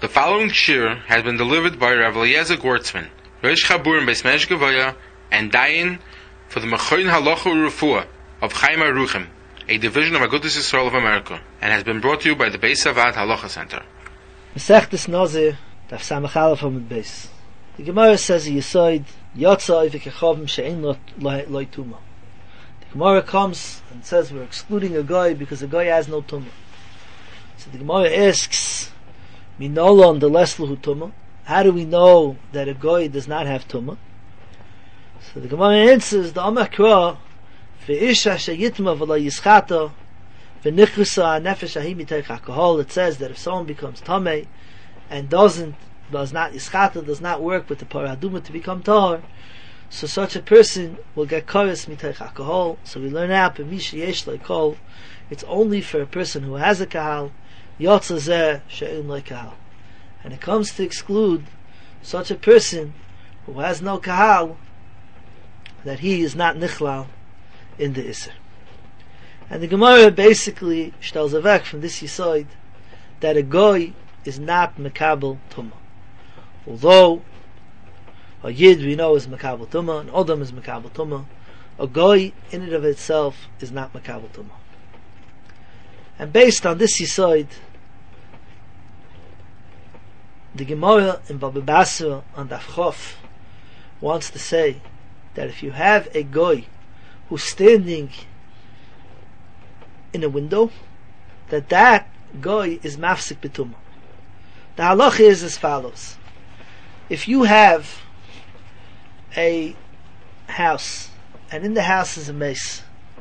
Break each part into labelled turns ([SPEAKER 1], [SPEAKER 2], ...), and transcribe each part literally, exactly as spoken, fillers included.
[SPEAKER 1] The following shir has been delivered by Rav Eliezer Gortzman, Rosh Chabur in Beis Medrash Gevaya, and Dayan for the Mechoin Halacha U'Refuah of Chaim Aruchim, a division of Agudas Yisrael of America, and has been brought to you by the Beis Avad Halacha Center.
[SPEAKER 2] Masechtas Nazir, Daf Samach Aleph Amud Beis. The Gemara says a Yisoid, Yotzai v'kechavim she'ein lo tuma. The Gemara comes and says we're excluding a guy because a guy has no tuma. So the Gemara asks, Minolon the leslu tuma. How do we know that a guy does not have tuma? So the Gemara answers, the Amakra ve'isha sheyitma v'la yischata v'nichrusa nefesh ahi miteich alcohol. It says that if someone becomes tamei and doesn't, does not yischata, does not work with the paraduma to become tahor, so such a person will get kares miteich alcohol. So we learn out b'misha yesh lo kol. It's only for a person who has a kahal. Yotza zeh she'ein lo kahal. And it comes to exclude such a person who has no kahal, that he is not nichlal in the Isser. And the Gemara basically shtelz avek from this yisoid that a goy is not mekabel tumah. Although a yid we know is mekabel tumah, an odam is mekabel tumah, a goy in and of itself is not mekabel tumah. And based on this yisoid, the Gemara in Baba Basra on Daf Chof wants to say that if you have a goy who's standing in a window, that that goy is mafsik b'tumah. The halacha is as follows: if you have a house and in the house is a mace,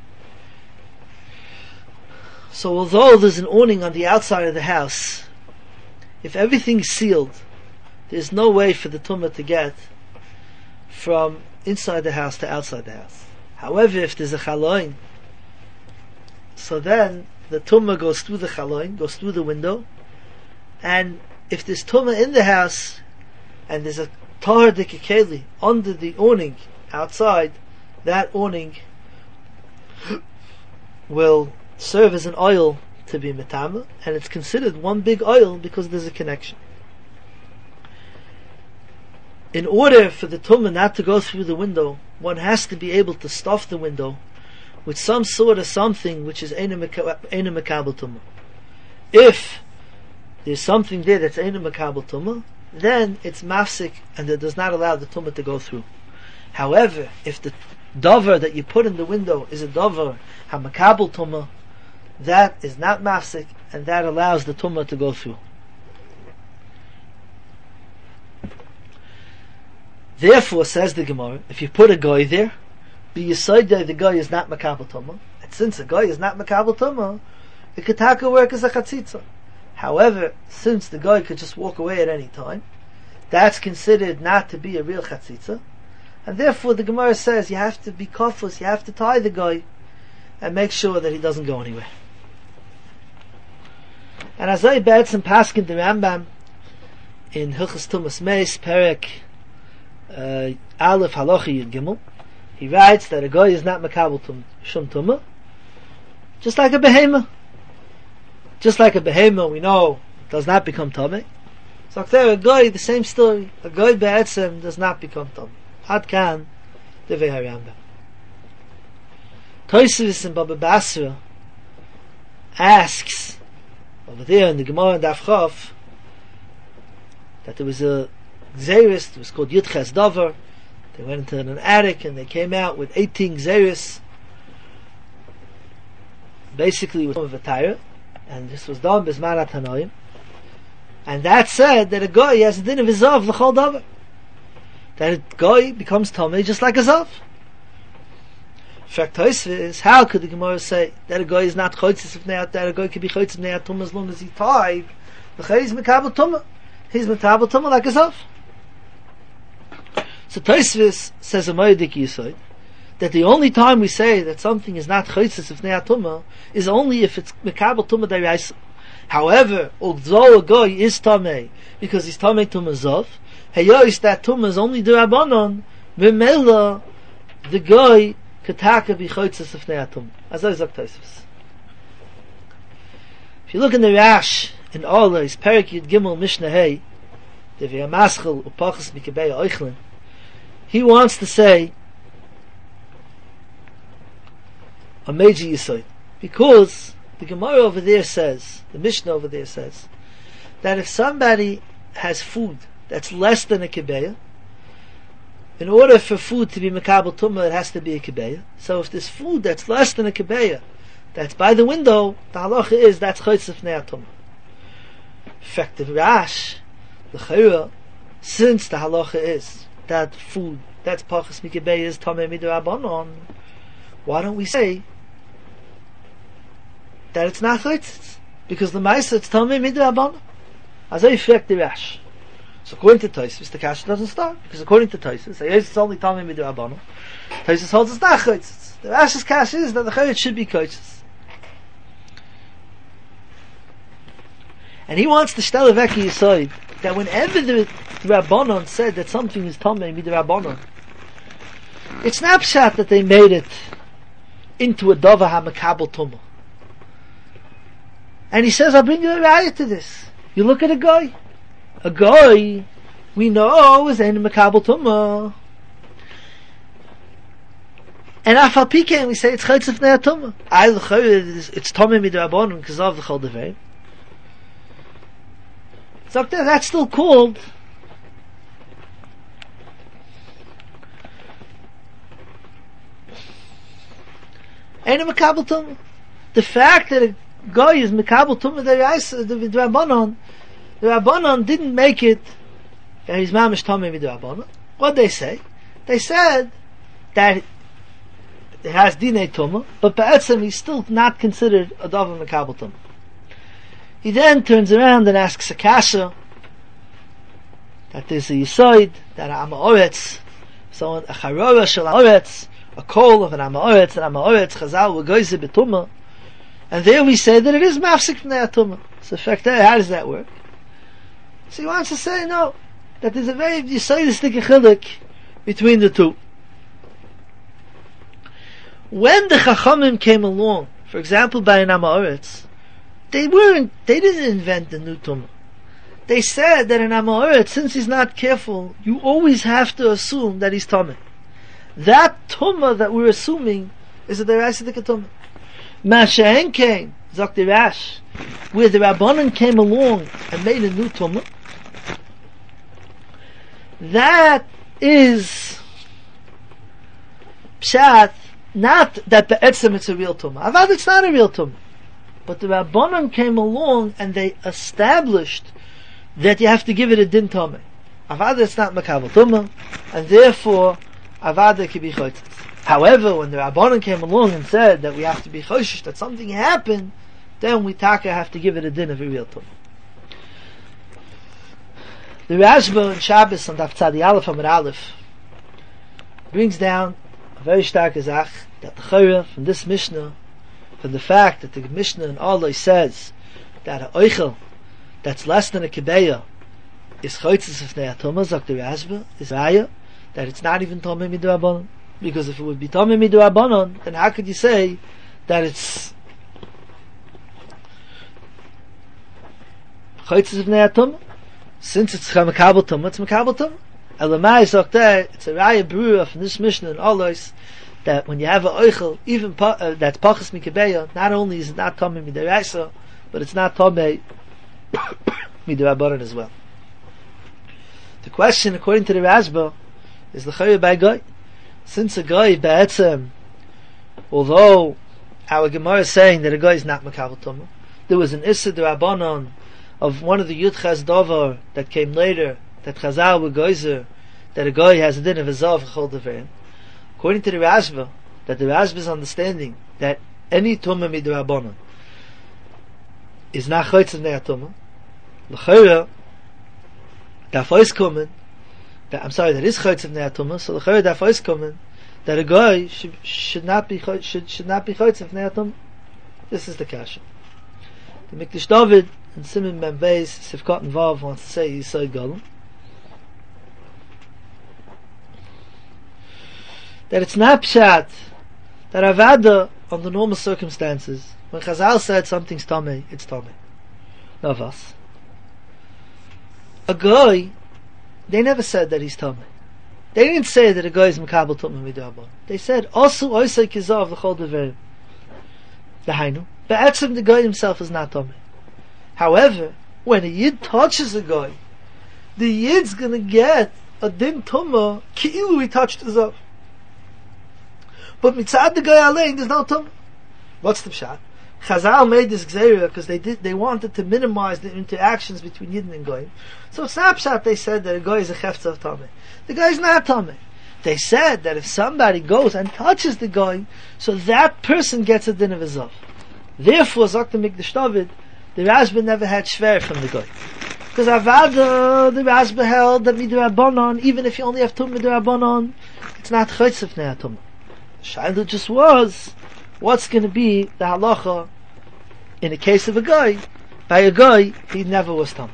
[SPEAKER 2] so although there's an awning on the outside of the house, if everything's sealed, there's no way for the tumah to get from inside the house to outside the house. However, if there's a chaloin, so then the tumah goes through the chaloin, goes through the window, and if there's tumah in the house and there's a tahor dekekeli under the awning outside, that awning will serve as an oil to be metama, and it's considered one big oil because there's a connection. In order for the tumah not to go through the window, one has to be able to stuff the window with some sort of something which is eina mekabel tumah. If there's something there that's eina mekabel tumah, then it's mafsik and it does not allow the tumah to go through. However, if the dover that you put in the window is a dover ha-mekabel tumah, that is not mafsik, and that allows the tumah to go through. Therefore, says the Gemara, if you put a guy there, be yisoid that the guy is not mekabel tumah, and since a guy is not mekabel tumah, it could take a work as a chatzitza. However, since the guy could just walk away at any time, that's considered not to be a real chatzitza, and therefore the Gemara says you have to be kafus, you have to tie the guy and make sure that he doesn't go anywhere. And as I bet some paskin the Rambam in Hilchos Tumas Meis Perek uh, Aleph Halacha Yud Gimel, he writes that a guy is not mekabel tum shum tumah, just like a behema. Just like a behema, we know does not become tamei. So there, a guy, the same story. A guy be'etzem does not become tamei. Ad kan devei Rambam. Tosfos in Baba Basra asks over there in the Gemara and Daf Chof that there was a Xeris, it was called Yudches Dover. They went into an attic and they came out with eighteen Xeris, basically with a tire, and this was done Bismanat Hanoim. And that said that a guy has a din of Izav l'chol Dover, that a guy becomes Tomei just like a Zav. Fact is, how could the Gemara say that a guy is not choitzis if that a guy could be choitzis if tumah as long as he tied? The guy is mekabel tumah. He's mekabel tumah like a zav. So Tosfos says a moedik yisoid that the only time we say that something is not choitzis if tumah is only if it's mekabel tumah deraisa. However, although a guy is tamei because he's tamei tumah zav, heyois that tumah is only derabanan. B'meila the guy Ketaka be choitzes of neatum. As I sagt Tosfos. If you look in the Rash in Oles, Perik Yud Gimel Mishnah Hey, the V'yamaschel Upachas Mikabei Oichlin, he wants to say a major yisoid, because the Gemara over there says, the Mishnah over there says, that if somebody has food that's less than a kibeya, in order for food to be mekabel tumah, it has to be a kibeya. So if there's food that's less than a kibeya, that's by the window, the halacha is that's chaytzef nea tumah. Effective Rash, the chayra, since the halacha is that food that's pachas mikebeya is tameh midrabanon, why don't we say that it's not chaytzes? Because the ma'isa it's tameh midrabanon. As I effective Rash. So according to Tosfos, the kasha doesn't start, because according to Tosfos, it's only tameh midrabanon. Tosfos holds it's not chaytzes. The Rash's kasha is that the chayra should be chaytzes. And he wants to stell a veki aside that whenever the, the Rabbanon said that something is tameh midrabanon, it's not pshat that they made it into a dava hamakabel tumah. And he says, I'll bring you a raya to this. You look at a guy. A guy, we know, is in makabel tumah. And afal pikein, we say it's chaytzef nea tumah. I it's tameh midrabanon because of the chol devei. So that's still called ain't a makabel tumah. The fact that a guy is makabel tumah, the the Rabbanon, the Rabbanon didn't make it that he's mamish tameh with the Rabbanon. What they say? They said that it has dinei tumah, but be'etzem he's still not considered a davar makabel tumah. He then turns around and asks a kasha that there's a yisoid, that a Amoretz, so a charora shel Amoretz, a call of an Amoretz, an Amoretz, chazal, v'goyze betumah, and there we say that it is mafsik f'nei tumah. So in fact, how does that work? So he wants to say, no, that there's a very yisoidistic chilik between the two. When the Chachamim came along, for example by an Amoretz, They weren't, they didn't invent the new tumah. They said that an Amoretz, since he's not careful, you always have to assume that he's tameh. That tumah that we're assuming is a deraisa dik tumah. Masha'en came, Zok Rash, where the Rabbanan came along and made a new tumah. That is pshat, not that the etzem it's a real tumah. Avad it's not a real tumah. But the Rabbanon came along and they established that you have to give it a din tameh. Avada it's not makabel tumah, and therefore avada can be chaytzes. However, when the Rabbanon came along and said that we have to be choshish, that something happened, then we taka have to give it a din of a real tumah. The Rashba in Shabbos on Daf Tzadi Aleph Amud Aleph brings down a very stark azach that the chayra from this Mishnah, from the fact that the Mishnah in Allah says that a oichel that's less than a kibeya is chaytzes of nea tumah, zok the Rashba, is raya that it's not even tameh midrabanon. Because if it would be tameh midrabanon, then how could you say that it's chaytzes of nea tumah? Since it's makabel tumah, it's makabel tumah. Elamai zok there, it's a raya brura from this Mishnah in Allah that when you have a oichel, even pa, uh, that's pachas mikebeya, not only is it not tameh midaraisa, but it's not tameh midarabanan as well. The question, according to the Rashba, is the chayre by guy. Since a guy ba'etzem, although our Gemara is saying that a guy is not makabel tumah, there was an issa d'Rabbanan of one of the Yudchas Dover that came later, that Chazal were geyser, that a guy has a din of a zav chol devein. According to the Rashba, that the Rashba's understanding that any tumah midrabanan is not chaytzes nea tumah, l'chayra daf is coming. That I'm sorry, that is chaytzes nea tumah. So l'chayra daf is coming that a guy should should not be should should not be chaytzes nea tumah. This is the kasha. The Mikdash David and Simon Ben Beis Sivkot and Vav wants to say Yisod Golem that it's not pshat that avada under normal circumstances when Chazal said something's tameh, it's tameh. Navas. A guy, they never said that he's Tameh. They didn't say that a guy is Makabel Tumah Midarabon. They said, also Oisei Kizav L'chol Deverim. Dahainu. Be'etzim the guy himself is not Tameh. However, when a Yid touches a guy, the Yid's gonna get a din Tumah ki'ilu he touched his Zav. But mitzad the guy alein, there's no Tumah. What's the pshat? Chazal made this gzeira because they did, they wanted to minimize the interactions between Yidden and Goyim. So it's not pshat they said that a guy is a chefza of Tameh. The guy is not Tameh. They said that if somebody goes and touches the guy, so that person gets a din of his Zav. Therefore, Zok the Mikdash David, the Rashba never had shver from the guy. Because Avada, the Rashba held that midrabanon, even if you only have Tum midrabanon, it's not chaytzef nea Tum. The Shaila just was, what's going to be the halacha in the case of a guy? By a guy, he never was Tum.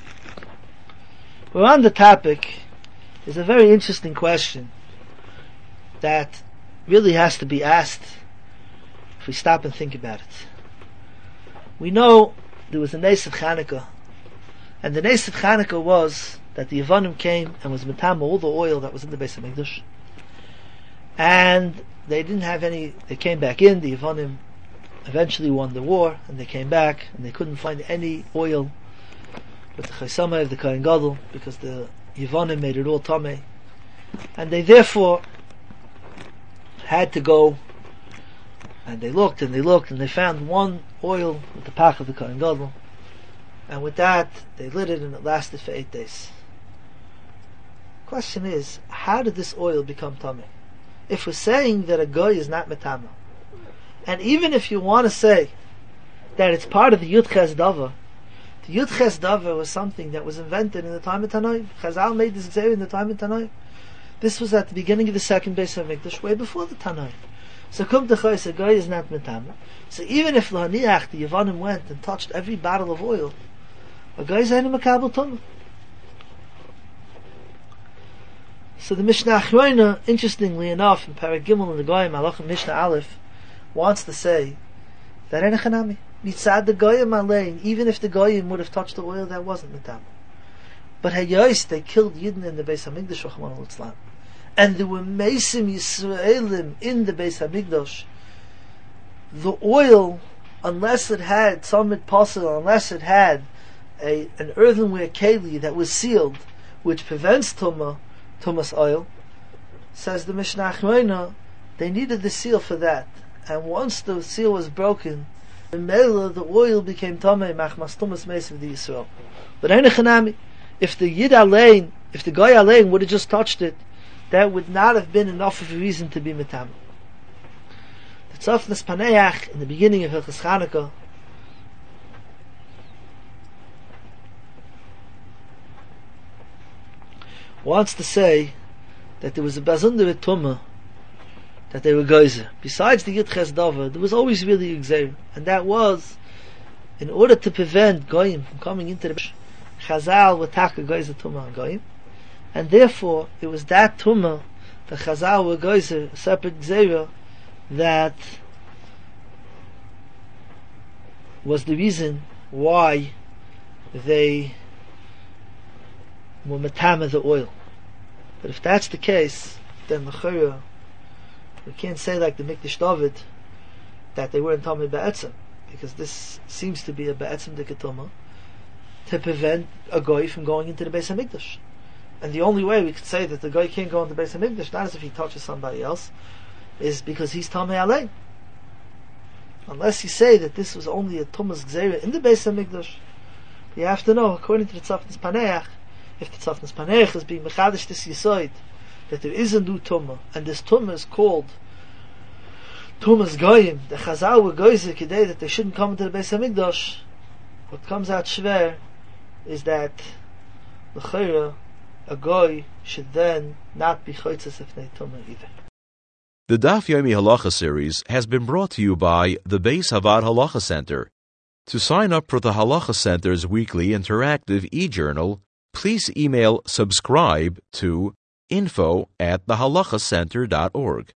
[SPEAKER 2] We're on the topic. There's a very interesting question that really has to be asked if we stop and think about it. We know there was a Nes of Chanukah, and the Nes of Chanukah was that the Yevanim came and was metama all the oil that was in the Beis HaMikdash, and they didn't have any. They came back in. The Yevanim eventually won the war, and they came back and they couldn't find any oil with the Chaysamah of the Kohen Gadol because the Yevanim made it all tameh, and they therefore had to go. And they looked and they looked and they found one oil with the pach of the Kohen Gadol, and with that they lit it and it lasted for eight days. Question is, how did this oil become tameh? If we're saying that a guy is not metama, and even if you want to say that it's part of the Yud Ches Dava, the Yud Ches Dava was something that was invented in the time of Tanoim. Chazal made this gzeira in the time of Tanoim. This was at the beginning of the second Beis HaMikdash, way before the Tanoim. So come to Chayes, a guy is not metama. So even if Lahaniach, the Yevanim went and touched every bottle of oil, a guy is ain't a Makabel Tumah. So the Mishnah Achroina, interestingly enough, in Parag Gimel in the Goyim, Halachah Mishnah Aleph, wants to say that ain't a Chanami. Mitzad the Goyim Alein, even if the Goyim would have touched the oil, that wasn't metama. But Hayos, they killed Yidden in the Beis HaMikdash, Rachmana litzlan. And there were Meisim Yisraelim in the Beis HaMikdash. The oil, unless it had Tzamid Pasel, unless it had a, an earthenware keli that was sealed, which prevents Tumah, Tumah's oil, says the Mishnah Achroina, they needed the seal for that. And once the seal was broken, the Mela, the oil became Tameh, Machmas Tumah's Meisim of the Yisrael. But Ein Chanami, if the Yid Alein, if the Goy Alein would have just touched it, that would not have been enough of a reason to be metam. The Tzofnas Paneach in the beginning of Hilchos Chanukah wants to say that there was a bazundere tumah that they were geyser. Besides the Yud Ches Dava, there was always really a gzeir, and that was in order to prevent goyim from coming into the Chazal would take a geyser tumah on goyim. And therefore, it was that tumah, the Chazal were geyser, a separate gzeira, that was the reason why they were metama the oil. But if that's the case, then l'chora, we can't say like the Mikdash David that they weren't tamei be'etzem, because this seems to be a be'etzem dikatuma to prevent a goy from going into the Beis HaMikdash. And the only way we could say that the guy can't go into the Beis HaMikdash, not as if he touches somebody else, is because he's Tamei Alein. Unless you say that this was only a Tumas Gzeira in the Beis HaMikdash, you have to know, according to the Tzofnas Paneach, if the Tzofnas Paneach is being Mechadish this Yisoid, that there is a new Tumah, and this Tumah is called Tumas Goyim, the Chazal were Goyzer Kedei, that they shouldn't come into the Beis HaMikdash, what comes out shver is that the Chayra, a goy should then not be choitzes if nei tumah either.
[SPEAKER 3] The Daf Yomi Halacha series has been brought to you by the Beis Havad Halacha Center. To sign up for the Halacha Center's weekly interactive e-journal, please email subscribe to info at the halacha center dot org.